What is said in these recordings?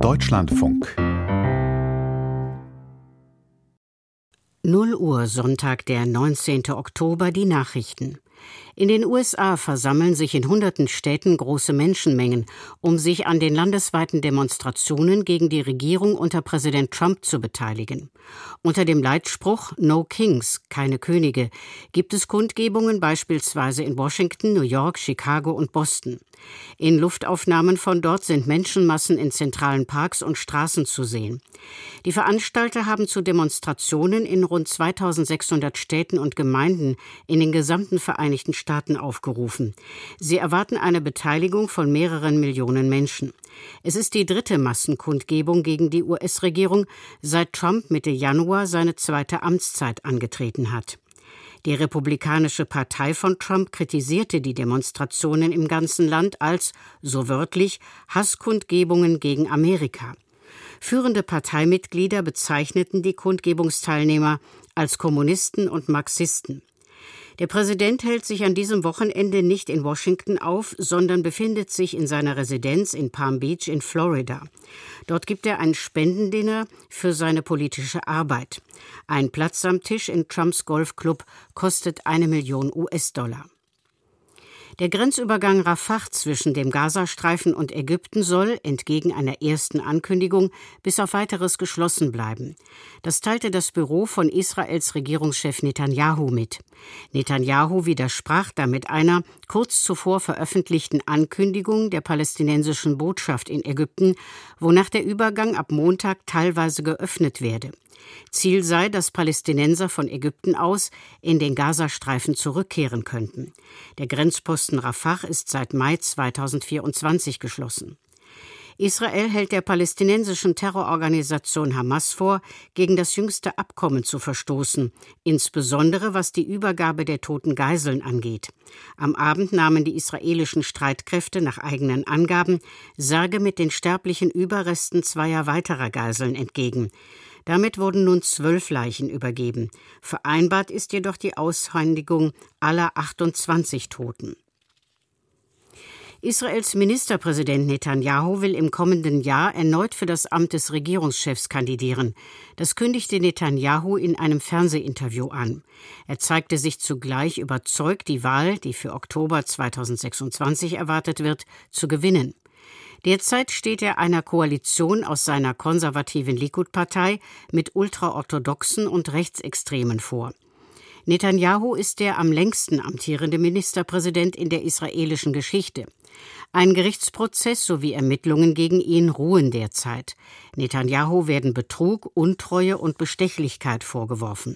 Deutschlandfunk 0 Uhr, Sonntag, der 19. Oktober, die Nachrichten. In den USA versammeln sich in hunderten Städten große Menschenmengen, um sich an den landesweiten Demonstrationen gegen die Regierung unter Präsident Trump zu beteiligen. Unter dem Leitspruch "No Kings", keine Könige, gibt es Kundgebungen beispielsweise in Washington, New York, Chicago und Boston. In Luftaufnahmen von dort sind Menschenmassen in zentralen Parks und Straßen zu sehen. Die Veranstalter haben zu Demonstrationen in rund 2600 Städten und Gemeinden in den gesamten Vereinigten Staaten aufgerufen. Sie erwarten eine Beteiligung von mehreren Millionen Menschen. Es ist die dritte Massenkundgebung gegen die US-Regierung, seit Trump Mitte Januar seine zweite Amtszeit angetreten hat. Die Republikanische Partei von Trump kritisierte die Demonstrationen im ganzen Land als, so wörtlich, Hasskundgebungen gegen Amerika. Führende Parteimitglieder bezeichneten die Kundgebungsteilnehmer als Kommunisten und Marxisten. Der Präsident hält sich an diesem Wochenende nicht in Washington auf, sondern befindet sich in seiner Residenz in Palm Beach in Florida. Dort gibt er ein Spendendinner für seine politische Arbeit. Ein Platz am Tisch in Trumps Golfclub kostet 1 Million US-Dollar. Der Grenzübergang Rafah zwischen dem Gazastreifen und Ägypten soll, entgegen einer ersten Ankündigung, bis auf Weiteres geschlossen bleiben. Das teilte das Büro von Israels Regierungschef Netanyahu mit. Netanyahu widersprach damit einer kurz zuvor veröffentlichten Ankündigung der palästinensischen Botschaft in Ägypten, wonach der Übergang ab Montag teilweise geöffnet werde. Ziel sei, dass Palästinenser von Ägypten aus in den Gazastreifen zurückkehren könnten. Der Grenzposten Rafah ist seit Mai 2024 geschlossen. Israel hält der palästinensischen Terrororganisation Hamas vor, gegen das jüngste Abkommen zu verstoßen, insbesondere was die Übergabe der toten Geiseln angeht. Am Abend nahmen die israelischen Streitkräfte nach eigenen Angaben Särge mit den sterblichen Überresten zweier weiterer Geiseln entgegen. Damit wurden nun 12 Leichen übergeben. Vereinbart ist jedoch die Aushändigung aller 28 Toten. Israels Ministerpräsident Netanyahu will im kommenden Jahr erneut für das Amt des Regierungschefs kandidieren. Das kündigte Netanyahu in einem Fernsehinterview an. Er zeigte sich zugleich überzeugt, die Wahl, die für Oktober 2026 erwartet wird, zu gewinnen. Derzeit steht er einer Koalition aus seiner konservativen Likud-Partei mit ultraorthodoxen und Rechtsextremen vor. Netanyahu ist der am längsten amtierende Ministerpräsident in der israelischen Geschichte. Ein Gerichtsprozess sowie Ermittlungen gegen ihn ruhen derzeit. Netanyahu werden Betrug, Untreue und Bestechlichkeit vorgeworfen.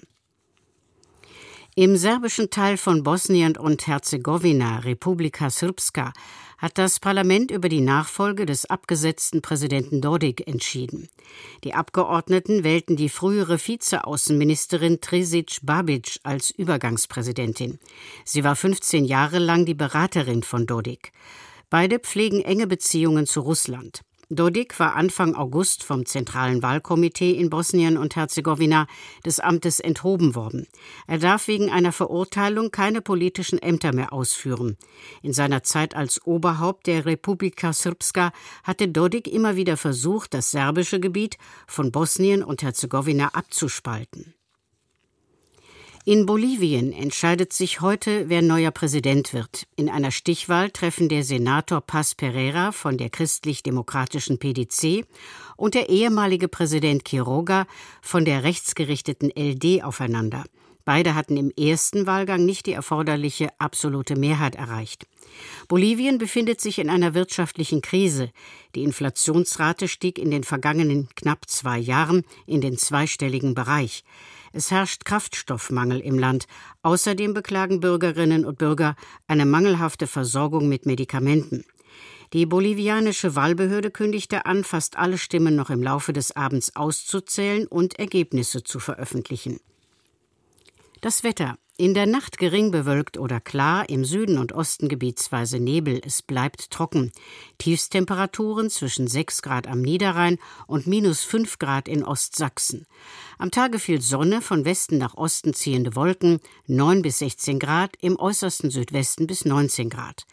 Im serbischen Teil von Bosnien und Herzegowina, Republika Srpska, hat das Parlament über die Nachfolge des abgesetzten Präsidenten Dodik entschieden. Die Abgeordneten wählten die frühere Vizeaußenministerin Trisic Babic als Übergangspräsidentin. Sie war 15 Jahre lang die Beraterin von Dodik. Beide pflegen enge Beziehungen zu Russland. Dodik war Anfang August vom Zentralen Wahlkomitee in Bosnien und Herzegowina des Amtes enthoben worden. Er darf wegen einer Verurteilung keine politischen Ämter mehr ausführen. In seiner Zeit als Oberhaupt der Republika Srpska hatte Dodik immer wieder versucht, das serbische Gebiet von Bosnien und Herzegowina abzuspalten. In Bolivien entscheidet sich heute, wer neuer Präsident wird. In einer Stichwahl treffen der Senator Paz Pereira von der christlich-demokratischen PDC und der ehemalige Präsident Quiroga von der rechtsgerichteten LD aufeinander. Beide hatten im ersten Wahlgang nicht die erforderliche absolute Mehrheit erreicht. Bolivien befindet sich in einer wirtschaftlichen Krise. Die Inflationsrate stieg in den vergangenen knapp 2 Jahren in den zweistelligen Bereich. Es herrscht Kraftstoffmangel im Land. Außerdem beklagen Bürgerinnen und Bürger eine mangelhafte Versorgung mit Medikamenten. Die bolivianische Wahlbehörde kündigte an, fast alle Stimmen noch im Laufe des Abends auszuzählen und Ergebnisse zu veröffentlichen. Das Wetter. In der Nacht gering bewölkt oder klar, im Süden und Osten gebietsweise Nebel. Es bleibt trocken. Tiefstemperaturen zwischen 6 Grad am Niederrhein und -5 Grad in Ostsachsen. Am Tage viel Sonne, von Westen nach Osten ziehende Wolken, 9 bis 16 Grad, im äußersten Südwesten bis 19 Grad.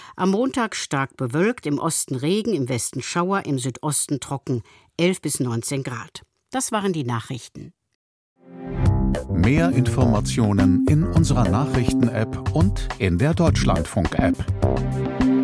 Am Montag stark bewölkt, im Osten Regen, im Westen Schauer, im Südosten trocken, 11 bis 19 Grad. Das waren die Nachrichten. Mehr Informationen in unserer Nachrichten-App und in der Deutschlandfunk-App.